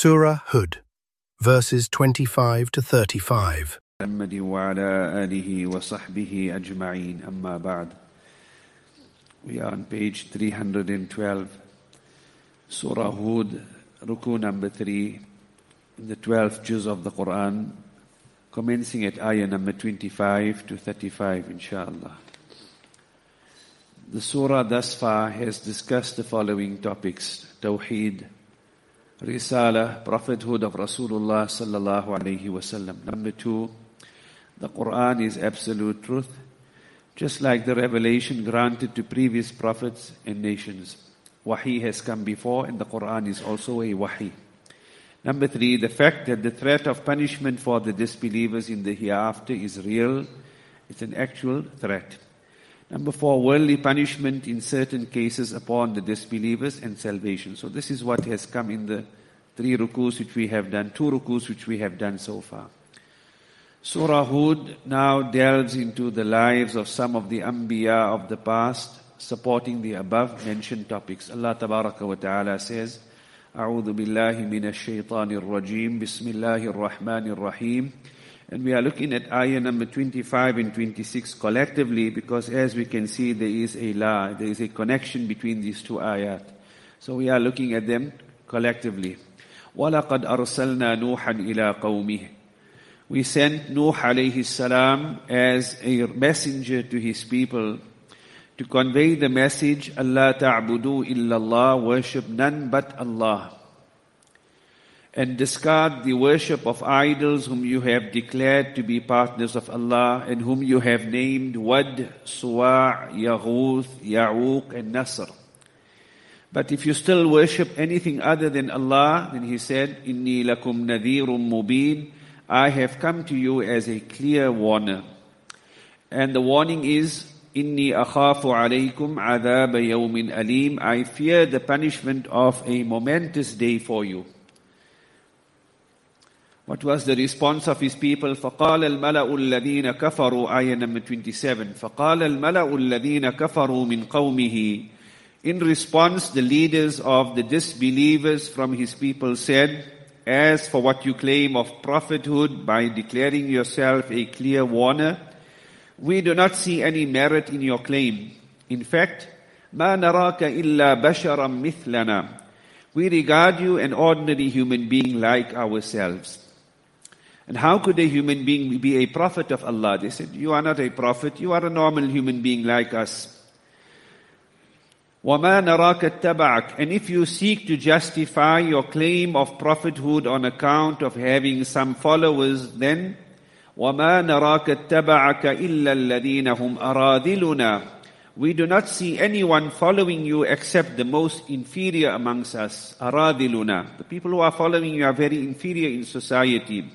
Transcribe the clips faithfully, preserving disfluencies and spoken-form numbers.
Surah Hud, verses twenty-five to thirty-five. محمد وعلى آله وصحبه أجمعين أما بعد. We are on page three hundred twelve, Surah Hud, Ruku number three, in the twelfth juz of the Quran, commencing at ayah number twenty-five to thirty-five, inshallah. The surah thus far has discussed the following topics: Tawheed, Risala, prophethood of Rasulullah sallallahu alaihi wasallam. Number two, the Quran is absolute truth, just like the revelation granted to previous prophets and nations. Wahi has come before, and the Quran is also a wahi. Number three, the fact that the threat of punishment for the disbelievers in the hereafter is real. It's an actual threat. Number four, worldly punishment in certain cases upon the disbelievers and salvation. So this is what has come in the three rukus which we have done, two rukus which we have done so far. Surah Hud now delves into the lives of some of the Anbiya of the past, supporting the above mentioned topics. Allah Tabaraka wa Ta'ala says, A'udhu billahi minash shaitanir rajim, Bismillahir Rahmanir Rahim. And we are looking at ayah number twenty-five and twenty-six collectively, because as we can see, there is a la, there is a connection between these two ayat. So we are looking at them collectively. وَلَقَدْ أَرْسَلْنَا نُوحًا إِلَىٰ قَوْمِهِ. We sent Nuh alayhi salam as a messenger to his people to convey the message, Allah ta'budu illallah, worship none but Allah, and discard the worship of idols whom you have declared to be partners of Allah and whom you have named Wad, Suwa', Yaghuth, Ya'uq and Nasr. But if you still worship anything other than Allah, then he said, Inni lakum nadhirum mubin, I have come to you as a clear warner. And the warning is, Inni akhafu alaykum adhaba yawmin alim, I fear the punishment of a momentous day for you. What was the response of his people? فَقَالَ الْمَلَأُ الَّذِينَ كَفَرُوا, ayah number twenty-seven. فَقَالَ الْمَلَأُ الَّذِينَ كَفَرُوا مِنْ قَوْمِهِ. In response, the leaders of the disbelievers from his people said, as for what you claim of prophethood by declaring yourself a clear warner, we do not see any merit in your claim. In fact, مَا نَرَاكَ إِلَّا بَشَرًا مِثْلَنَا. We regard you an ordinary human being like ourselves. And how could a human being be a prophet of Allah? They said, you are not a prophet, you are a normal human being like us. وَمَا نَرَاكَ اتَّبَعَكَ. And if you seek to justify your claim of prophethood on account of having some followers, then وَمَا نَرَاكَ اتَّبَعَكَ إِلَّا الَّذِينَ هُمْ أَرَاذِلُنَا. We do not see anyone following you except the most inferior amongst us. أَرَاذِلُنَا. The people who are following you are very inferior in society.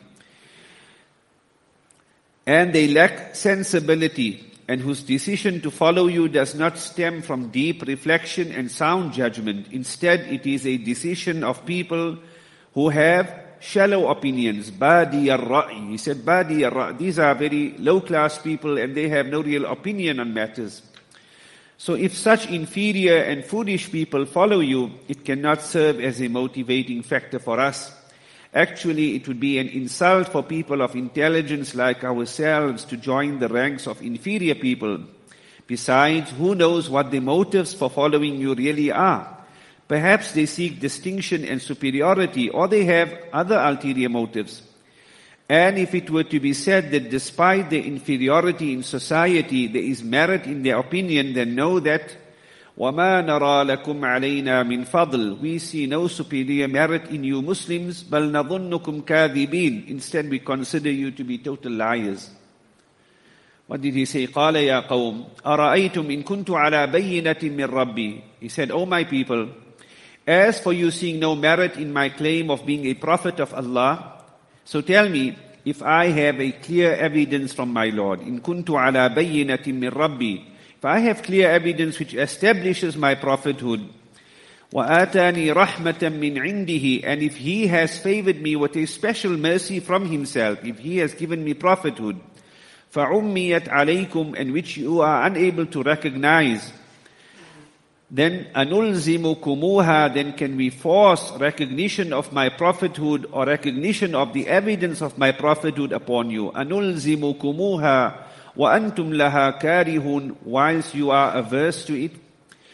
And they lack sensibility, and whose decision to follow you does not stem from deep reflection and sound judgment. Instead, it is a decision of people who have shallow opinions. Badi ar-ra'i. He said, Badi ar-ra'i. These are very low-class people, and they have no real opinion on matters. So if such inferior and foolish people follow you, it cannot serve as a motivating factor for us. Actually, it would be an insult for people of intelligence like ourselves to join the ranks of inferior people. Besides, who knows what the motives for following you really are? Perhaps they seek distinction and superiority, or they have other ulterior motives. And if it were to be said that despite their inferiority in society, there is merit in their opinion, then know that وَمَا نَرَى لَكُمْ عَلَيْنَا مِنْ فَضْلٍ. We see no superior merit in you Muslims. بَلْ نَظُنُّكُمْ كَاذِبِينَ. Instead, we consider you to be total liars. What did he say? قَالَ يَا قَوْمِ أَرَأَيْتُمْ إِن كُنْتُ عَلَى بَيِّنَةٍ مِّن رَبِّي. He said, O my people, as for you seeing no merit in my claim of being a prophet of Allah, so tell me, if I have a clear evidence from my Lord, إِن كُنْتُ عَلَى بَيِّنَةٍ مِّن رَبِّي, if I have clear evidence which establishes my prophethood, وَآتَانِي رَحْمَةً مِّنْ عِنْدِهِ, and if He has favored me with a special mercy from Himself, if He has given me prophethood, فَعُمِّيَتْ عَلَيْكُمْ, and which you are unable to recognize, then anulzimukumuha, then can we force recognition of my prophethood or recognition of the evidence of my prophethood upon you. Anulzimukumuha wa antum laha karihun, whilst you are averse to it.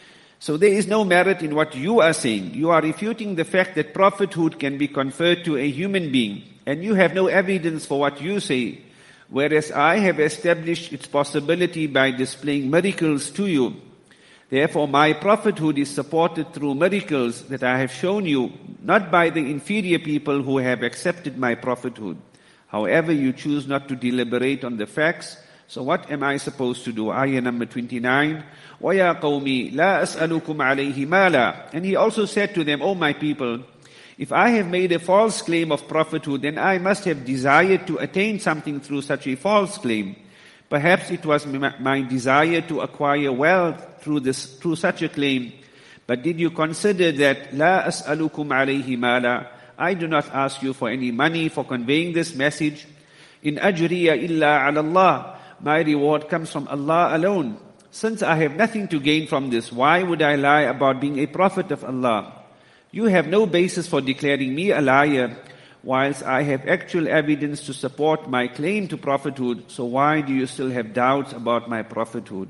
So there is no merit in what you are saying. You are refuting the fact that prophethood can be conferred to a human being, and you have no evidence for what you say, whereas I have established its possibility by displaying miracles to you. Therefore, my prophethood is supported through miracles that I have shown you, not by the inferior people who have accepted my prophethood. However, you choose not to deliberate on the facts. So what am I supposed to do? Ayah number twenty-nine. وَيَا قَوْمِي لَا أَسْأَلُكُمْ عَلَيْهِ مَالًا. And he also said to them, O my people, if I have made a false claim of prophethood, then I must have desired to attain something through such a false claim. Perhaps it was my desire to acquire wealth through this, through such a claim. But did you consider that لا أسألكم عليه مالا? I do not ask you for any money for conveying this message. In أجري إلا على الله. My reward comes from Allah alone. Since I have nothing to gain from this, why would I lie about being a prophet of Allah? You have no basis for declaring me a liar, whilst I have actual evidence to support my claim to prophethood. So why do you still have doubts about my prophethood?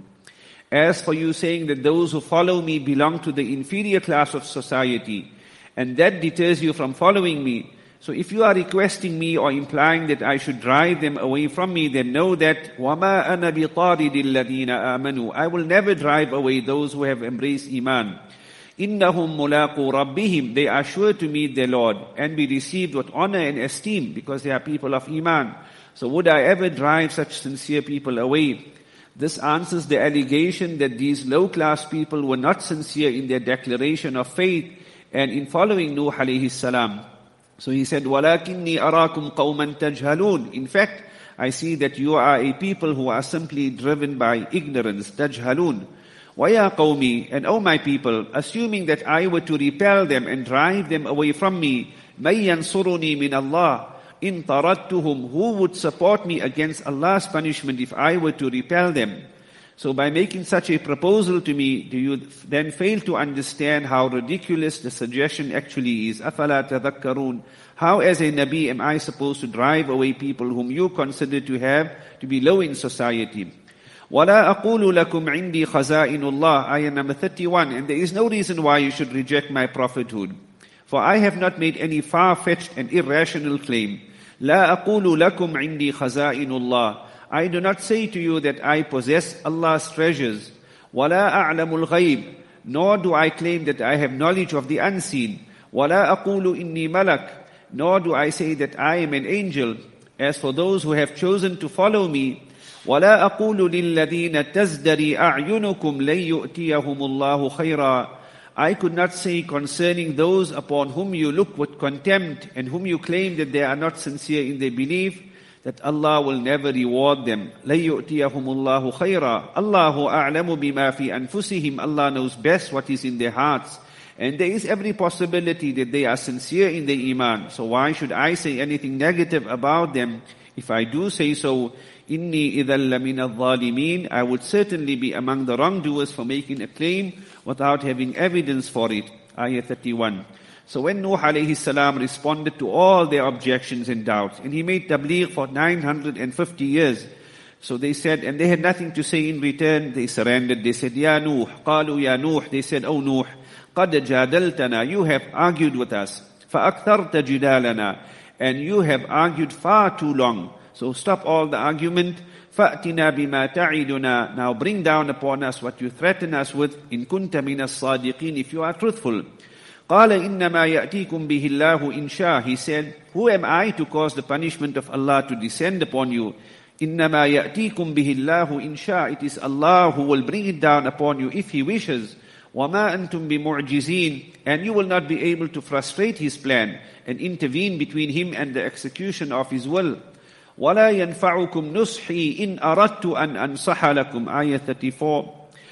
As for you saying that those who follow me belong to the inferior class of society, and that deters you from following me, so if you are requesting me or implying that I should drive them away from me, then know that وَمَا أَنَا بِطَارِدِ الَّذِينَ آمَنُوا. I will never drive away those who have embraced Iman. إِنَّهُمْ مُلَاقُوا رَبِّهِمْ. They are sure to meet their Lord and be received with honor and esteem because they are people of Iman. So would I ever drive such sincere people away? This answers the allegation that these low-class people were not sincere in their declaration of faith and in following Nuh alayhi salam. So he said, وَلَكِنِّي أَرَاكُمْ قَوْمًا تَجْهَلُونَ. In fact, I see that you are a people who are simply driven by ignorance, تَجْهَلُونَ. وَيَا قَوْمِي. And O my people, assuming that I were to repel them and drive them away from me, مَنْ يَنْصُرُنِي مِنَ اللَّهِ إِنْ طَرَدْتُهُمْ. Who would support me against Allah's punishment if I were to repel them? So by making such a proposal to me, do you then fail to understand how ridiculous the suggestion actually is? أَفَلَا تَذَكَّرُونَ. How as a Nabi am I supposed to drive away people whom you consider to have to be low in society? وَلَا أَقُولُ لَكُمْ عِنْدِي خَزَائِنُ اللَّهِ. Ayah number thirty-one. And there is no reason why you should reject my prophethood. For I have not made any far-fetched and irrational claim. لَا أَقُولُ لَكُمْ عِنْدِي خَزَائِنُ اللَّهِ. I do not say to you that I possess Allah's treasures. وَلَا أَعْلَمُ الْغَيْبِ. Nor do I claim that I have knowledge of the unseen. وَلَا أَقُولُ إِنِّي مَلَكٌ. Nor do I say that I am an angel. As for those who have chosen to follow me, وَلَا أَقُولُ لِلَّذِينَ تَزْدَرِي أَعْيُنُكُمْ لَن يُؤْتِيَهُمُ اللَّهُ خَيْرًا. I could not say concerning those upon whom you look with contempt and whom you claim that they are not sincere in their belief, that Allah will never reward them. لَن يُؤْتِيَهُمُ اللَّهُ خَيْرًا. اللَّهُ أَعْلَمُ بِمَا فِي أَنفُسِهِمْ. Allah knows best what is in their hearts. And there is every possibility that they are sincere in their iman. So why should I say anything negative about them? If I do say so, إِنِّي إِذًا لَمِنَ الظَّالِمِينَ. I would certainly be among the wrongdoers for making a claim without having evidence for it. Ayah thirty-one. So when Nuh alayhi salam responded to all their objections and doubts, and he made tabligh for nine hundred fifty years, so they said, and they had nothing to say in return, they surrendered. They said, Ya Nuh, qalu ya Nuh. They said, O Nuh, qad jadaltana. You have argued with us. فَأَكْثَرْتَ جِدَالَنَا. And you have argued far too long. So stop all the argument. فَأْتِنَا بِمَا تَعِدُنَا. Now bring down upon us what you threaten us with. إِن كُنْتَ مِنَ الصَّادِقِينَ. If you are truthful. قَالَ إِنَّمَا يَأْتِيكُمْ بِهِ اللَّهُ إِنْ شَاءَ. He said, who am I to cause the punishment of Allah to descend upon you? إِنَّمَا يَأْتِيكُمْ بِهِ اللَّهُ إِنْ شَاءَ. It is Allah who will bring it down upon you if He wishes. وَمَا أَنْتُمْ بِمُعْجِزِينَ. And you will not be able to frustrate His plan and intervene between Him and the execution of His will. وَلَا يَنْفَعُكُمْ نُصْحِي إِنْ أَرَدْتُ أَنْ أَنْصَحَ لَكُمْ. Ayah thirty-four.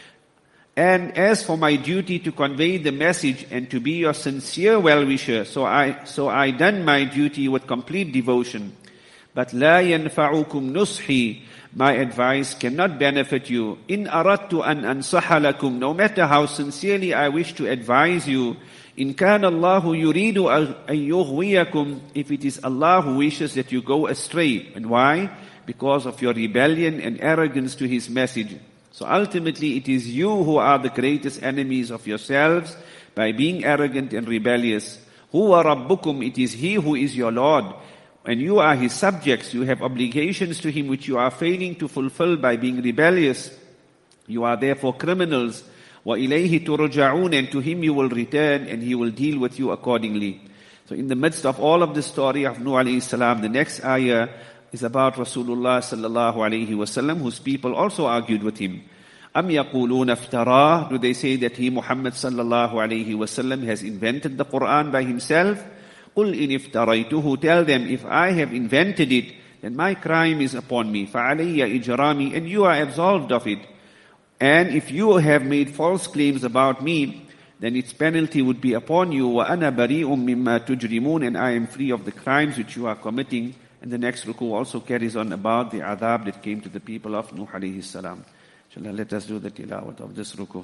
And as for my duty to convey the message and to be your sincere well-wisher, so I, so I done my duty with complete devotion. But لا ينفعكم نصحي, my advice cannot benefit you. إن أردت أن أنصح لكم, no matter how sincerely I wish to advise you. إن كان الله يريد أن يغويكم, if it is Allah who wishes that you go astray. And why? Because of your rebellion and arrogance to His message. So ultimately it is you who are the greatest enemies of yourselves by being arrogant and rebellious. Huwa Rabbukum, it is He who is your Lord. And you are His subjects. You have obligations to Him which you are failing to fulfill by being rebellious. You are therefore criminals. وَإِلَيْهِ تُرْجَعُونَ, and to Him you will return, and He will deal with you accordingly. So in the midst of all of the story of Nuh alayhi salam, the next ayah is about Rasulullah sallallahu alayhi wasallam, whose people also argued with him. أَمْ يَقُولُونَ افْتَرَاهُ, do they say that he, Muhammad sallallahu alayhi wasallam, has invented the Quran by himself? قُلْ إِنِ افْتَرَيْتُهُ, tell them, if I have invented it, then my crime is upon me. فَعَلَيَّ إِجْرَامِي, and you are absolved of it. And if you have made false claims about me, then its penalty would be upon you. وَأَنَا بَرِيءٌ مِّمَّا تُجْرِمُونَ, and I am free of the crimes which you are committing. And the next ruku also carries on about the adhab that came to the people of Nuh alayhi salam. Inshallah, let us do the tilawat of this ruku.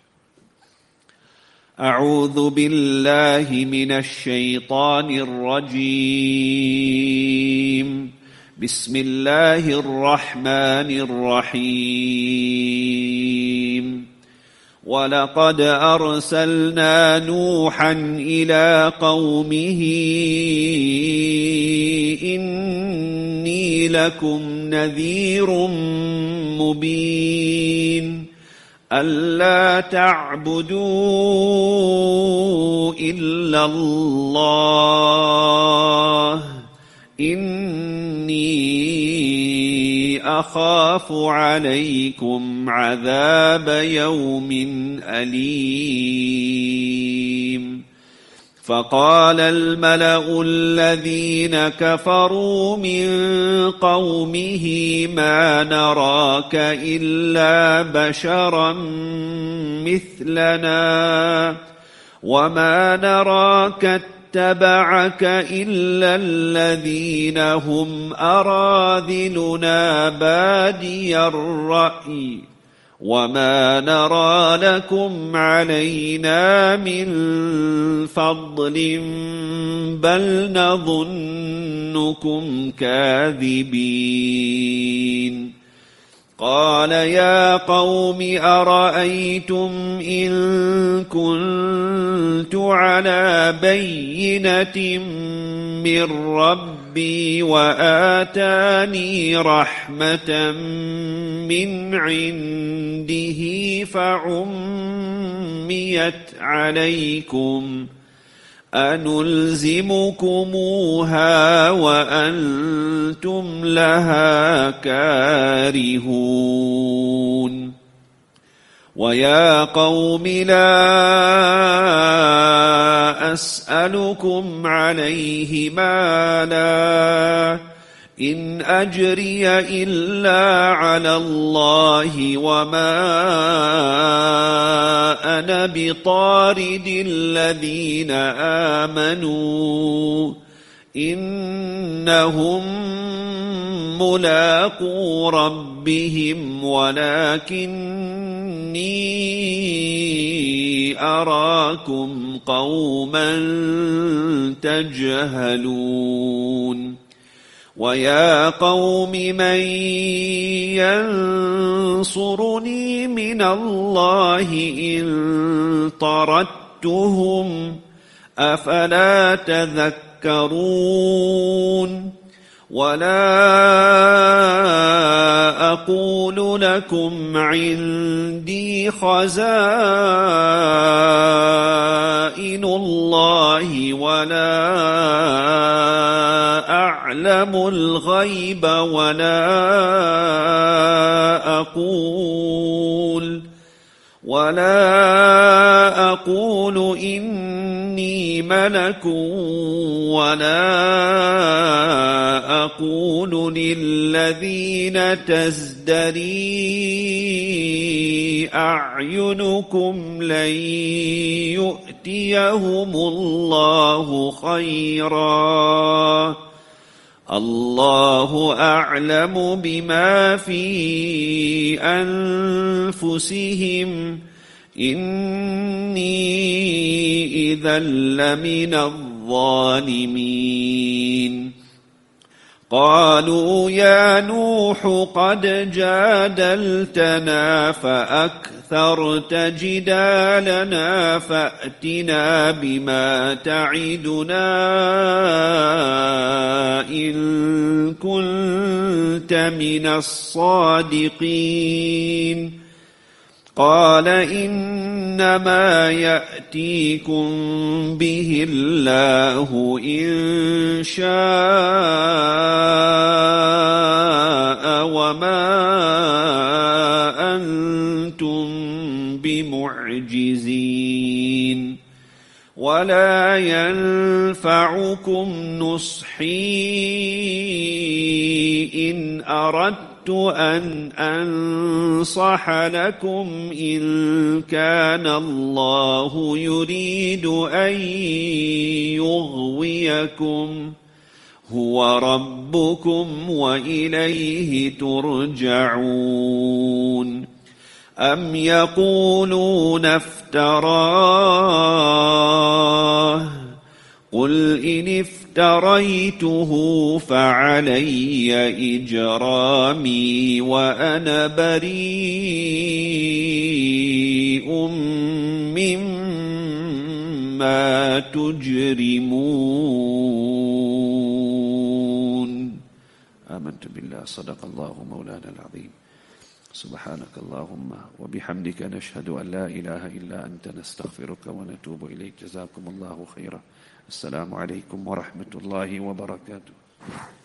أعوذ بالله من الشيطان الرجيم بسم الله الرحمن الرحيم ولقد أرسلنا نوحا إلى قومه إني لكم نذير مبين ألا تعبدوا إلا الله إني أخاف عليكم عذاب يوم أليم فقال الملأ الذين كفروا من قومه ما نراك إلا بشرا مثلنا وما نراك اتبعك إلا الذين هم أراذلنا بادي الرأي وما نرى لكم علينا من فضل بل نظنكم كاذبين قال يا قوم أرأيتم إن كنت على بينة من ربي وآتاني رحمة من عنده فعميت عليكم أنلزمكموها وأنتم لها كارهون ويا قوم لا أسألكم عليه مالا إن أجري إلا على الله وما أنا بطارد الذين آمنوا إنهم ملاقو ربهم ولكني أراكم قوما تجهلون ويا قوم من ينصرني من الله إن طردتهم أفلا تذكرون ولا أقول لكم عندي خزائن الله ولا أعلم الغيب ولا أقول ولا أقول إني ملك ولا أقول للذين تزدري أعينكم لن يؤتيهم الله خيرا الله أعلم بما في أنفسهم إني إذا لمن الظالمين قالوا يا نوح قد جادلتنا فأكثرت جدالنا فأتنا بما تعدنا إن كنت من الصادقين قال إنما يأتيكم به الله إن شاء وما أنتم بمعجزين ولا ينفعكم نصحي إن أردت أن أنصح لكم إن كان الله يريد أن يغويكم هو ربكم وإليه ترجعون أم يقولون افتراه قل إن افتريته فعلي إجرامي وأنا بريء مما تجرمون آمنت بالله صدق الله مولانا العظيم سبحانك اللهم وبحمدك نشهد أن لا إله إلا أنت نستغفرك ونتوب إليك جزاكم الله خيرا السلام عليكم ورحمة الله وبركاته